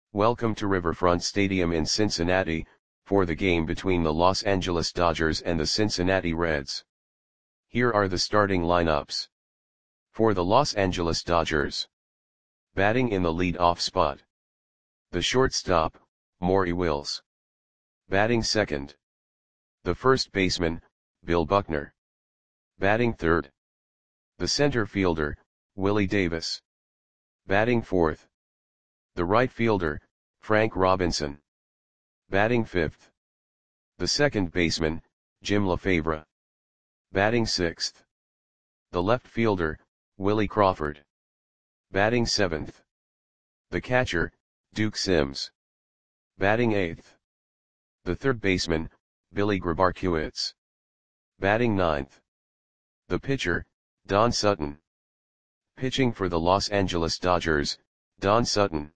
Welcome to Riverfront Stadium in Cincinnati, for the game between the Los Angeles Dodgers and the Cincinnati Reds. Here are the starting lineups. For the Los Angeles Dodgers. Batting in the lead-off spot. The shortstop, Maury Wills. Batting second. The first baseman, Bill Buckner. Batting third. The center fielder, Willie Davis. Batting fourth. The right fielder, Frank Robinson. Batting fifth. The second baseman, Jim Lefebvre. Batting sixth. The left fielder, Willie Crawford. Batting seventh. The catcher, Duke Sims. Batting eighth. The third baseman, Billy Grabarkewitz. Batting ninth. The pitcher, Don Sutton. Pitching for the Los Angeles Dodgers, Don Sutton.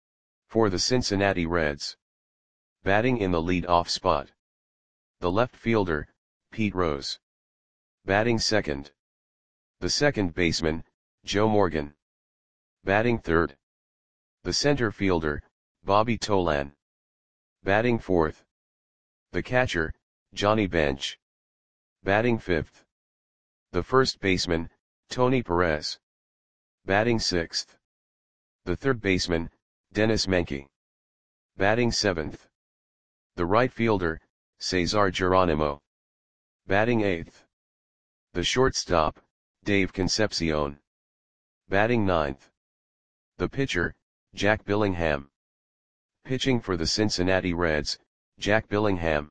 For the Cincinnati Reds. Batting in the lead-off spot. The left fielder, Pete Rose. Batting second. The second baseman, Joe Morgan. Batting third. The center fielder, Bobby Tolan. Batting fourth. The catcher, Johnny Bench. Batting fifth. The first baseman, Tony Perez. Batting sixth. The third baseman, Dennis Menke. Batting seventh. The right fielder, Cesar Geronimo. Batting eighth. The shortstop, Dave Concepcion. Batting ninth. The pitcher, Jack Billingham. Pitching for the Cincinnati Reds, Jack Billingham.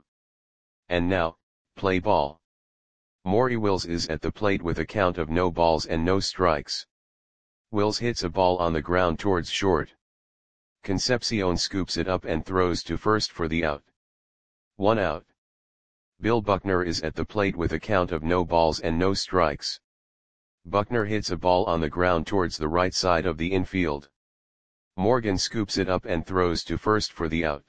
And now, play ball. Maury Wills is at the plate with a count of no balls and no strikes. Wills hits a ball on the ground towards short. Concepcion scoops it up and throws to first for the out. 1 out. Bill Buckner is at the plate with a count of no balls and no strikes. Buckner hits a ball on the ground towards the right side of the infield. Morgan scoops it up and throws to first for the out.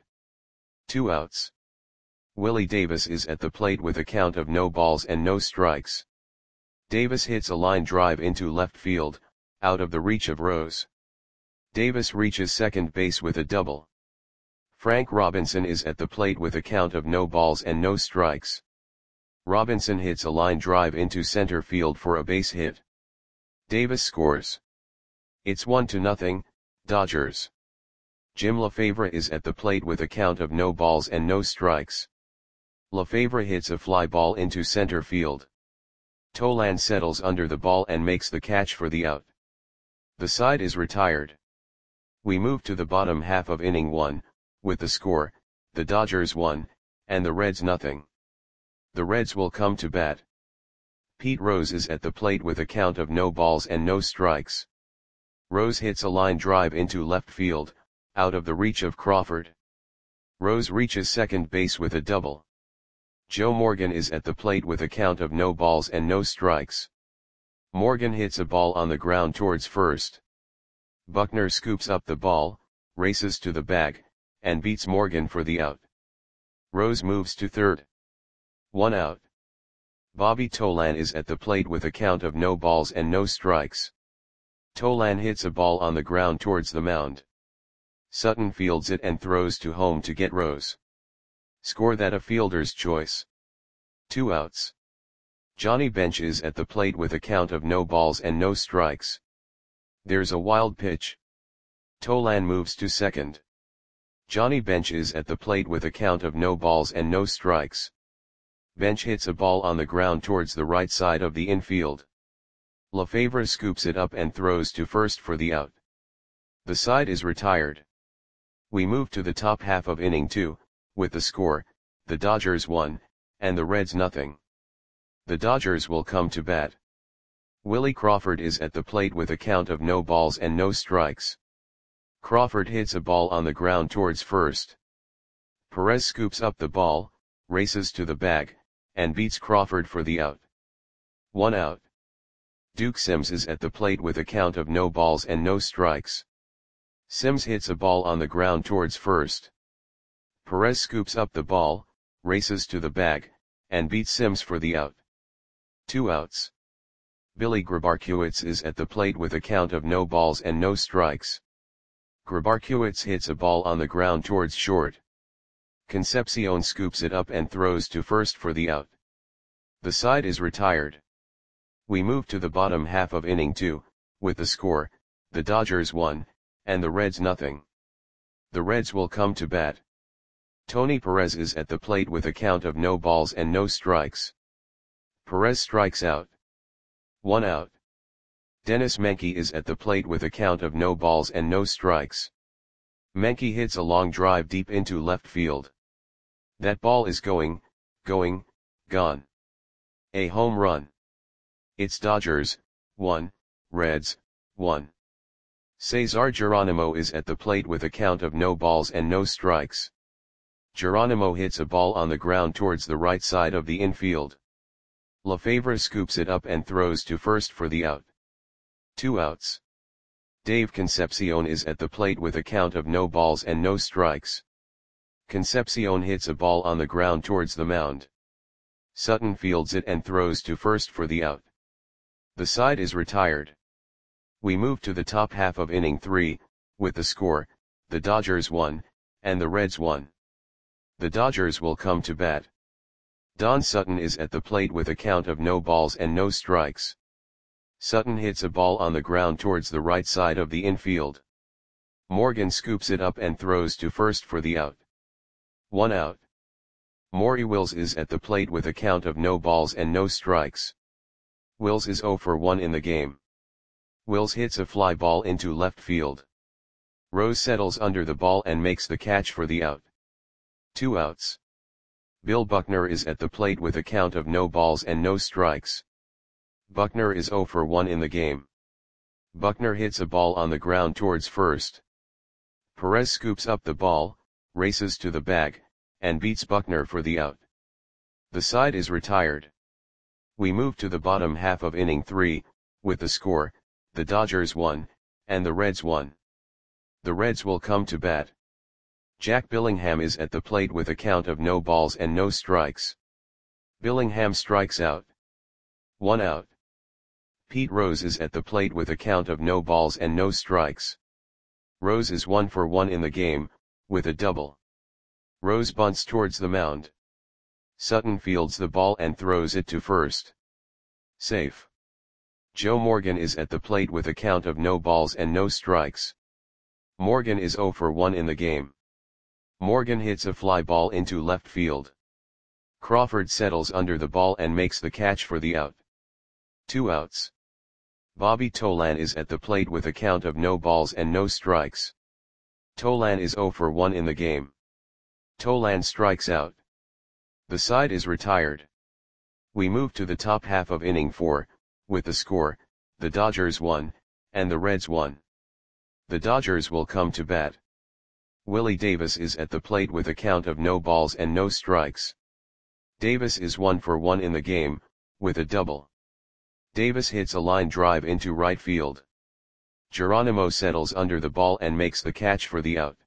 2 outs. Willie Davis is at the plate with a count of no balls and no strikes. Davis hits a line drive into left field, out of the reach of Rose. Davis reaches second base with a double. Frank Robinson is at the plate with a count of no balls and no strikes. Robinson hits a line drive into center field for a base hit. Davis scores. It's 1-0, Dodgers. Jim Lefebvre is at the plate with a count of no balls and no strikes. Lefebvre hits a fly ball into center field. Tolan settles under the ball and makes the catch for the out. The side is retired. We move to the bottom half of inning 1, with the score, the Dodgers 1, and the Reds 0. The Reds will come to bat. Pete Rose is at the plate with a count of no balls and no strikes. Rose hits a line drive into left field, out of the reach of Crawford. Rose reaches second base with a double. Joe Morgan is at the plate with a count of no balls and no strikes. Morgan hits a ball on the ground towards first. Buckner scoops up the ball, races to the bag, and beats Morgan for the out. Rose moves to third. 1 out. Bobby Tolan is at the plate with a count of no balls and no strikes. Tolan hits a ball on the ground towards the mound. Sutton fields it and throws to home to get Rose. Score that a fielder's choice. 2 outs. Johnny Bench is at the plate with a count of no balls and no strikes. There's a wild pitch. Tolan moves to second. Johnny Bench is at the plate with a count of no balls and no strikes. Bench hits a ball on the ground towards the right side of the infield. Lefebvre scoops it up and throws to first for the out. The side is retired. We move to the top half of inning 2, with the score, the Dodgers 1, and the Reds 0. The Dodgers will come to bat. Willie Crawford is at the plate with a count of no balls and no strikes. Crawford hits a ball on the ground towards first. Perez scoops up the ball, races to the bag, and beats Crawford for the out. 1 out. Duke Sims is at the plate with a count of no balls and no strikes. Sims hits a ball on the ground towards first. Perez scoops up the ball, races to the bag, and beats Sims for the out. 2 outs. Billy Grabarkewitz is at the plate with a count of no balls and no strikes. Grabarkiewicz hits a ball on the ground towards short. Concepcion scoops it up and throws to first for the out. The side is retired. We move to the bottom half of inning 2, with the score, the Dodgers 1, and the Reds nothing. The Reds will come to bat. Tony Perez is at the plate with a count of no balls and no strikes. Perez strikes out. 1 out. Dennis Menke is at the plate with a count of no balls and no strikes. Menke hits a long drive deep into left field. That ball is going, gone. A home run. It's Dodgers, 1, Reds, 1. Cesar Geronimo is at the plate with a count of no balls and no strikes. Geronimo hits a ball on the ground towards the right side of the infield. Lefebvre scoops it up and throws to first for the out. 2 outs. Dave Concepcion is at the plate with a count of no balls and no strikes. Concepcion hits a ball on the ground towards the mound. Sutton fields it and throws to first for the out. The side is retired. We move to the top half of inning 3, with the score, the Dodgers 1, and the Reds 1. The Dodgers will come to bat. Don Sutton is at the plate with a count of no balls and no strikes. Sutton hits a ball on the ground towards the right side of the infield. Morgan scoops it up and throws to first for the out. 1 out. Maury Wills is at the plate with a count of no balls and no strikes. Wills is 0 for 1 in the game. Wills hits a fly ball into left field. Rose settles under the ball and makes the catch for the out. 2 outs. Bill Buckner is at the plate with a count of no balls and no strikes. Buckner is 0 for 1 in the game. Buckner hits a ball on the ground towards first. Perez scoops up the ball, races to the bag, and beats Buckner for the out. The side is retired. We move to the bottom half of inning 3, with the score, the Dodgers 1, and the Reds 1. The Reds will come to bat. Jack Billingham is at the plate with a count of no balls and no strikes. Billingham strikes out. 1 out. Pete Rose is at the plate with a count of no balls and no strikes. Rose is 1 for 1 in the game, with a double. Rose bunts towards the mound. Sutton fields the ball and throws it to first. Safe. Joe Morgan is at the plate with a count of no balls and no strikes. Morgan is 0 for 1 in the game. Morgan hits a fly ball into left field. Crawford settles under the ball and makes the catch for the out. 2 outs. Bobby Tolan is at the plate with a count of no balls and no strikes. Tolan is 0 for 1 in the game. Tolan strikes out. The side is retired. We move to the top half of inning 4, with the score, the Dodgers 1, and the Reds 1. The Dodgers will come to bat. Willie Davis is at the plate with a count of no balls and no strikes. Davis is 1 for 1 in the game, with a double. Davis hits a line drive into right field. Geronimo settles under the ball and makes the catch for the out.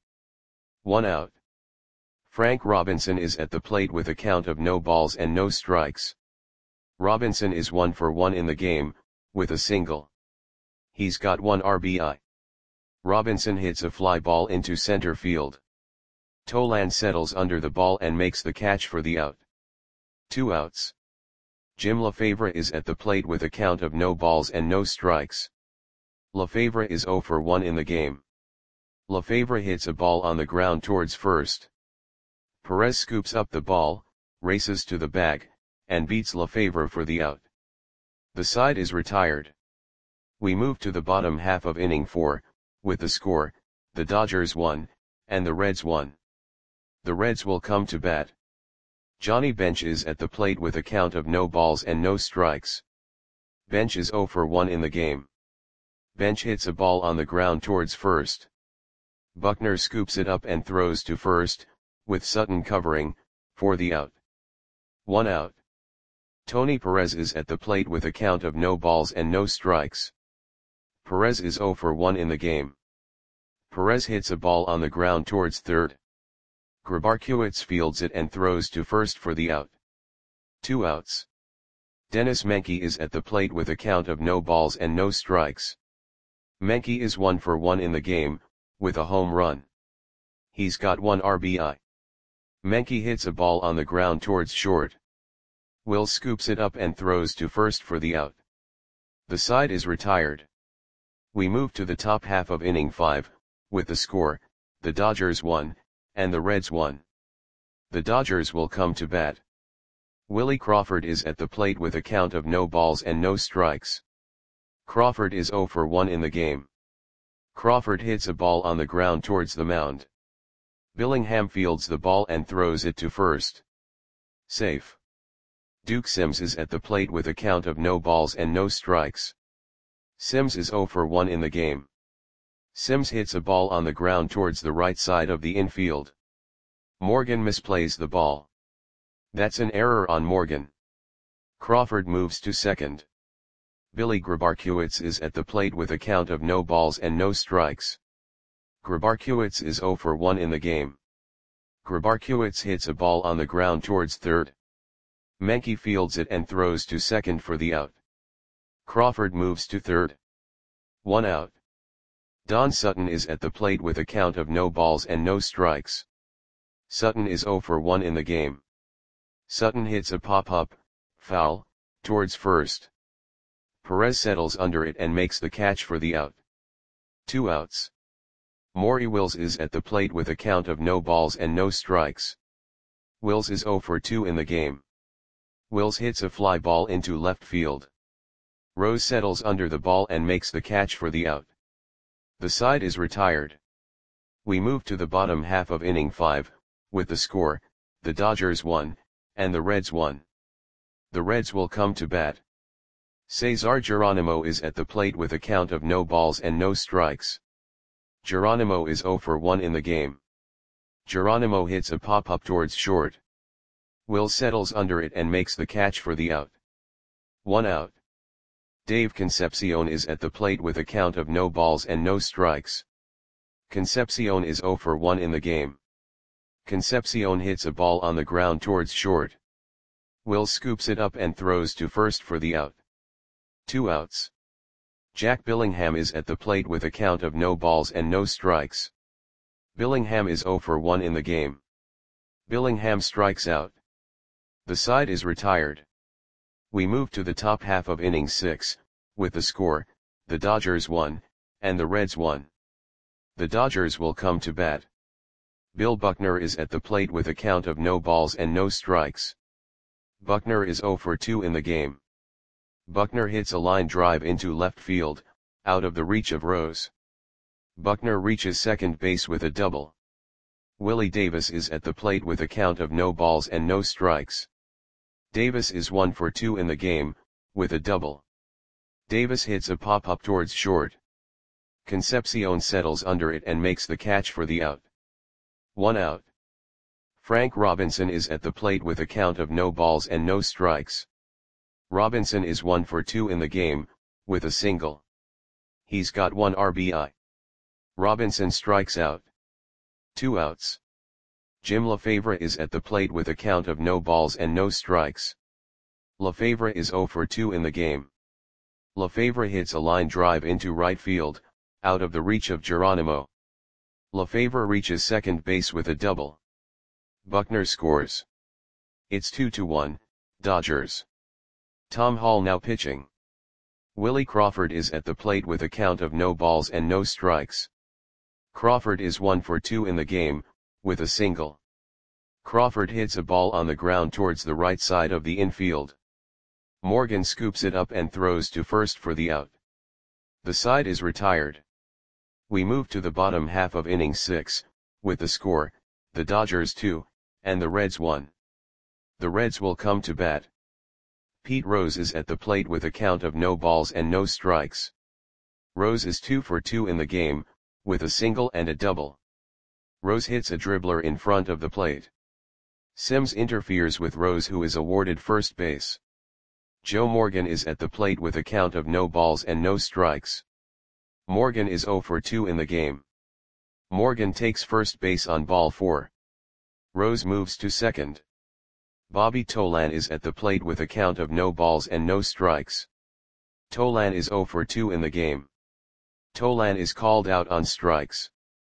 1 out. Frank Robinson is at the plate with a count of no balls and no strikes. Robinson is 1 for 1 in the game, with a single. He's got 1 RBI. Robinson hits a fly ball into center field. Tolan settles under the ball and makes the catch for the out. 2 outs. Jim Lefebvre is at the plate with a count of no balls and no strikes. Lefebvre is 0 for 1 in the game. Lefebvre hits a ball on the ground towards first. Perez scoops up the ball, races to the bag, and beats Lefebvre for the out. The side is retired. We move to the bottom half of inning 4, with the score, the Dodgers 1, and the Reds 1. The Reds will come to bat. Johnny Bench is at the plate with a count of no balls and no strikes. Bench is 0 for 1 in the game. Bench hits a ball on the ground towards first. Buckner scoops it up and throws to first, with Sutton covering, for the out. 1 out. Tony Perez is at the plate with a count of no balls and no strikes. Perez is 0 for 1 in the game. Perez hits a ball on the ground towards third. Grabarkiewicz fields it and throws to first for the out. 2 outs. Dennis Menke is at the plate with a count of no balls and no strikes. Menke is 1 for 1 in the game, with a home run. He's got 1 RBI. Menke hits a ball on the ground towards short. Will scoops it up and throws to first for the out. The side is retired. We move to the top half of inning 5, with the score, the Dodgers 1, and the Reds 1. The Dodgers will come to bat. Willie Crawford is at the plate with a count of no balls and no strikes. Crawford is 0 for 1 in the game. Crawford hits a ball on the ground towards the mound. Billingham fields the ball and throws it to first. Safe. Duke Sims is at the plate with a count of no balls and no strikes. Sims is 0 for 1 in the game. Sims hits a ball on the ground towards the right side of the infield. Morgan misplays the ball. That's an error on Morgan. Crawford moves to second. Billy Grabarkiewicz is at the plate with a count of no balls and no strikes. Grabarkiewicz is 0 for 1 in the game. Grabarkiewicz hits a ball on the ground towards third. Menke fields it and throws to second for the out. Crawford moves to third. 1 out. Don Sutton is at the plate with a count of no balls and no strikes. Sutton is 0 for 1 in the game. Sutton hits a pop-up, foul, towards first. Perez settles under it and makes the catch for the out. 2 outs. Maury Wills is at the plate with a count of no balls and no strikes. Wills is 0 for 2 in the game. Wills hits a fly ball into left field. Rose settles under the ball and makes the catch for the out. The side is retired. We move to the bottom half of inning 5, with the score, the Dodgers 1, and the Reds 1. The Reds will come to bat. Cesar Geronimo is at the plate with a count of no balls and no strikes. Geronimo is 0 for 1 in the game. Geronimo hits a pop-up towards short. Will settles under it and makes the catch for the out. 1 out. Dave Concepcion is at the plate with a count of no balls and no strikes. Concepcion is 0 for 1 in the game. Concepcion hits a ball on the ground towards short. Will scoops it up and throws to first for the out. 2 outs. Jack Billingham is at the plate with a count of no balls and no strikes. Billingham is 0 for 1 in the game. Billingham strikes out. The side is retired. We move to the top half of inning 6, with the score, the Dodgers 1, and the Reds 1. The Dodgers will come to bat. Bill Buckner is at the plate with a count of no balls and no strikes. Buckner is 0 for 2 in the game. Buckner hits a line drive into left field, out of the reach of Rose. Buckner reaches second base with a double. Willie Davis is at the plate with a count of no balls and no strikes. Davis is 1 for 2 in the game, with a double. Davis hits a pop-up towards short. Concepcion settles under it and makes the catch for the out. 1 out. Frank Robinson is at the plate with a count of no balls and no strikes. Robinson is 1 for 2 in the game, with a single. He's got 1 RBI. Robinson strikes out. 2 outs. Jim Lefevre is at the plate with a count of no balls and no strikes. Lefevre is 0 for 2 in the game. Lefevre hits a line drive into right field, out of the reach of Geronimo. Lefevre reaches second base with a double. Buckner scores. It's 2-1, Dodgers. Tom Hall now pitching. Willie Crawford is at the plate with a count of no balls and no strikes. Crawford is 1 for 2 in the game, with a single. Crawford hits a ball on the ground towards the right side of the infield. Morgan scoops it up and throws to first for the out. The side is retired. We move to the bottom half of inning 6, with the score, the Dodgers 2, and the Reds 1. The Reds will come to bat. Pete Rose is at the plate with a count of no balls and no strikes. Rose is 2 for 2 in the game, with a single and a double. Rose hits a dribbler in front of the plate. Sims interferes with Rose, who is awarded first base. Joe Morgan is at the plate with a count of no balls and no strikes. Morgan is 0 for 2 in the game. Morgan takes first base on ball 4. Rose moves to second. Bobby Tolan is at the plate with a count of no balls and no strikes. Tolan is 0 for 2 in the game. Tolan is called out on strikes.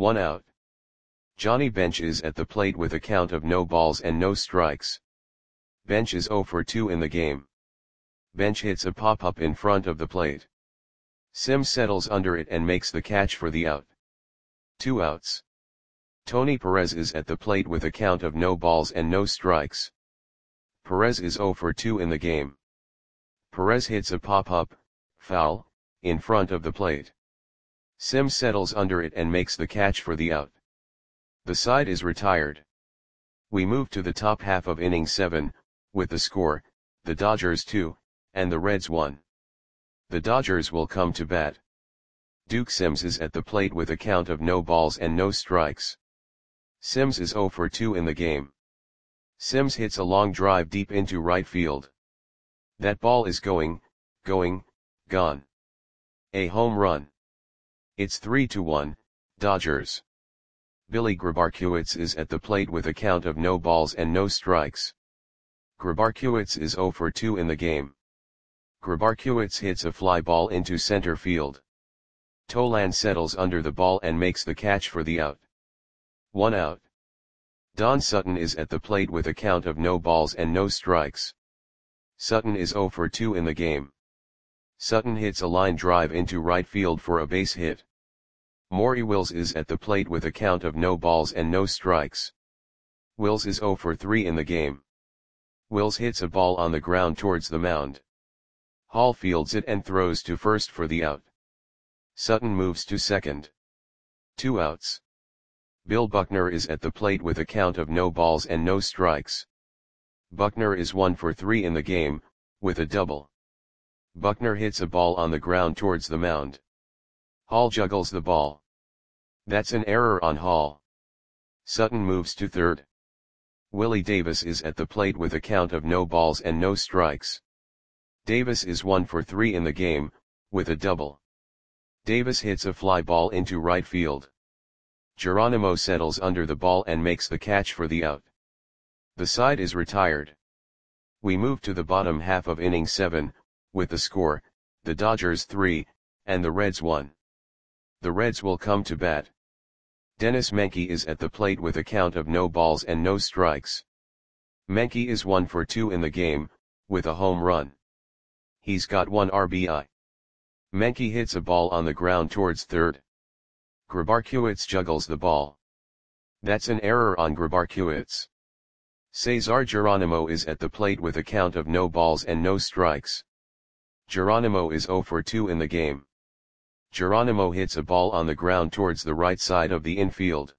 1 out. Johnny Bench is at the plate with a count of no balls and no strikes. Bench is 0 for 2 in the game. Bench hits a pop-up in front of the plate. Sims settles under it and makes the catch for the out. 2 outs. Tony Perez is at the plate with a count of no balls and no strikes. Perez is 0 for 2 in the game. Perez hits a pop-up, foul, in front of the plate. Sims settles under it and makes the catch for the out. The side is retired. We move to the top half of inning 7, with the score, the Dodgers 2, and the Reds 1. The Dodgers will come to bat. Duke Sims is at the plate with a count of no balls and no strikes. Sims is 0 for 2 in the game. Sims hits a long drive deep into right field. That ball is gone. A home run. It's 3-1, Dodgers. Billy Grabarkewitz is at the plate with a count of no balls and no strikes. Grabarkewitz is 0 for 2 in the game. Grabarkewitz hits a fly ball into center field. Tolan settles under the ball and makes the catch for the out. 1 out. Don Sutton is at the plate with a count of no balls and no strikes. Sutton is 0 for 2 in the game. Sutton hits a line drive into right field for a base hit. Maury Wills is at the plate with a count of no balls and no strikes. Wills is 0 for 3 in the game. Wills hits a ball on the ground towards the mound. Hall fields it and throws to first for the out. Sutton moves to second. 2 outs. Bill Buckner is at the plate with a count of no balls and no strikes. Buckner is 1 for 3 in the game, with a double. Buckner hits a ball on the ground towards the mound. Hall juggles the ball. That's an error on Hall. Sutton moves to third. Willie Davis is at the plate with a count of no balls and no strikes. Davis is 1 for 3 in the game, with a double. Davis hits a fly ball into right field. Geronimo settles under the ball and makes the catch for the out. The side is retired. We move to the bottom half of inning 7, with the score, the Dodgers 3, and the Reds 1. The Reds will come to bat. Dennis Menke is at the plate with a count of no balls and no strikes. Menke is 1 for 2 in the game, with a home run. He's got 1 RBI. Menke hits a ball on the ground towards third. Grabarkewitz juggles the ball. That's an error on Grabarkewitz. Cesar Geronimo is at the plate with a count of no balls and no strikes. Geronimo is 0 for 2 in the game. Geronimo hits a ball on the ground towards the right side of the infield.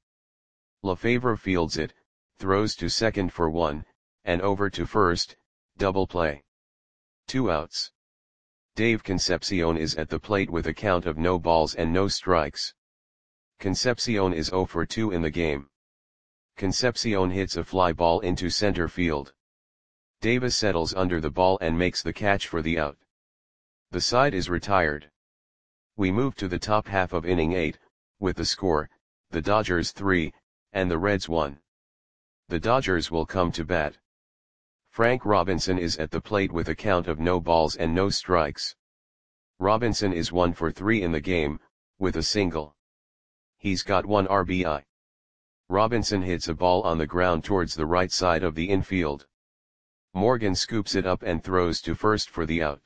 Lefevre fields it, throws to second for 1, and over to first, double play. 2 outs. Dave Concepcion is at the plate with a count of no balls and no strikes. Concepcion is 0 for 2 in the game. Concepcion hits a fly ball into center field. Davis settles under the ball and makes the catch for the out. The side is retired. We move to the top half of inning 8, with the score, the Dodgers 3, and the Reds 1. The Dodgers will come to bat. Frank Robinson is at the plate with a count of no balls and no strikes. Robinson is 1 for 3 in the game, with a single. He's got 1 RBI. Robinson hits a ball on the ground towards the right side of the infield. Morgan scoops it up and throws to first for the out.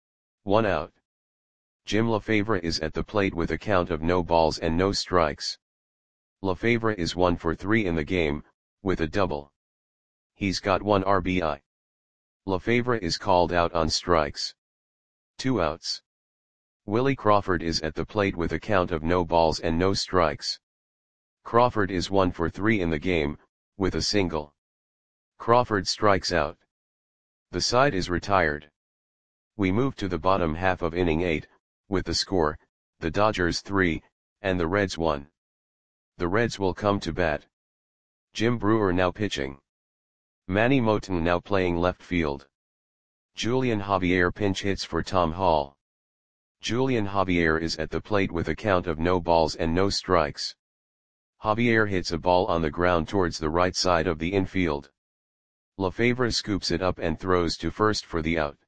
1 out. Jim Lefevre is at the plate with a count of no balls and no strikes. Lefevre is 1 for 3 in the game, with a double. He's got 1 RBI. Lefevre is called out on strikes. 2 outs. Willie Crawford is at the plate with a count of no balls and no strikes. Crawford is 1 for 3 in the game, with a single. Crawford strikes out. The side is retired. We move to the bottom half of inning 8, with the score, the Dodgers 3, and the Reds 1. The Reds will come to bat. Jim Brewer now pitching. Manny Moten now playing left field. Julian Javier pinch hits for Tom Hall. Julian Javier is at the plate with a count of no balls and no strikes. Javier hits a ball on the ground towards the right side of the infield. Lefevre scoops it up and throws to first for the out.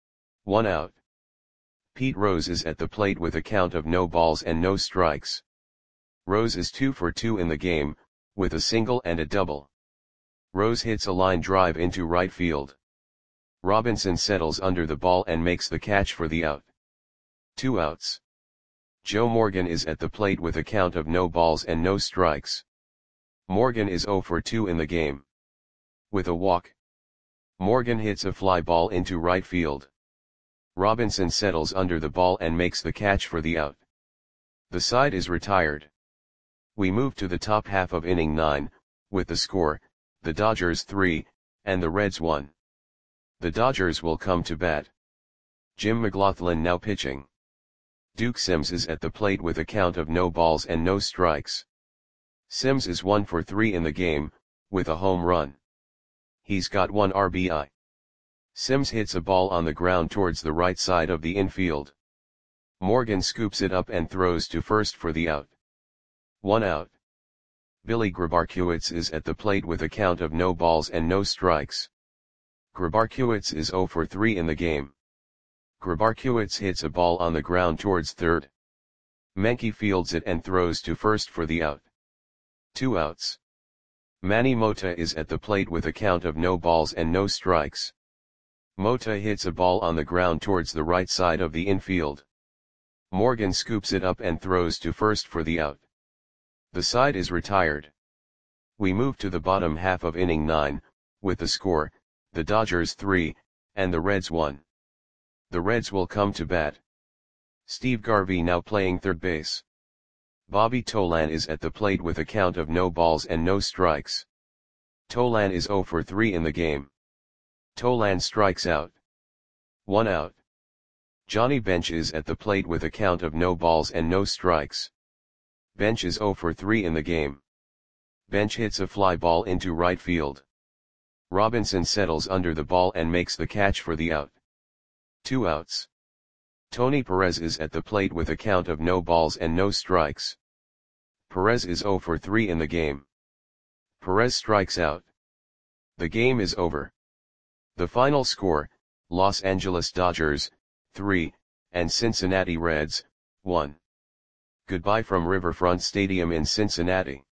1 out. Pete Rose is at the plate with a count of no balls and no strikes. Rose is 2 for 2 in the game, with a single and a double. Rose hits a line drive into right field. Robinson settles under the ball and makes the catch for the out. 2 outs. Joe Morgan is at the plate with a count of no balls and no strikes. Morgan is 0 for 2 in the game. With a walk, Morgan hits a fly ball into right field. Robinson settles under the ball and makes the catch for the out. The side is retired. We move to the top half of inning 9, with the score, the Dodgers 3, and the Reds 1. The Dodgers will come to bat. Jim McLaughlin now pitching. Duke Sims is at the plate with a count of no balls and no strikes. Sims is 1 for 3 in the game, with a home run. He's got 1 RBI. Sims hits a ball on the ground towards the right side of the infield. Morgan scoops it up and throws to first for the out. 1 out. Billy Grabarkiewicz is at the plate with a count of no balls and no strikes. Grabarkiewicz is 0 for 3 in the game. Grabarkiewicz hits a ball on the ground towards third. Menke fields it and throws to first for the out. 2 outs. Manny Mota is at the plate with a count of no balls and no strikes. Mota hits a ball on the ground towards the right side of the infield. Morgan scoops it up and throws to first for the out. The side is retired. We move to the bottom half of inning 9, with the score, the Dodgers 3, and the Reds 1. The Reds will come to bat. Steve Garvey now playing third base. Bobby Tolan is at the plate with a count of no balls and no strikes. Tolan is 0 for 3 in the game. Tolan strikes out. 1 out. Johnny Bench is at the plate with a count of no balls and no strikes. Bench is 0 for 3 in the game. Bench hits a fly ball into right field. Robinson settles under the ball and makes the catch for the out. 2 outs. Tony Perez is at the plate with a count of no balls and no strikes. Perez is 0 for 3 in the game. Perez strikes out. The game is over. The final score, Los Angeles Dodgers, 3, and Cincinnati Reds, 1. Goodbye from Riverfront Stadium in Cincinnati.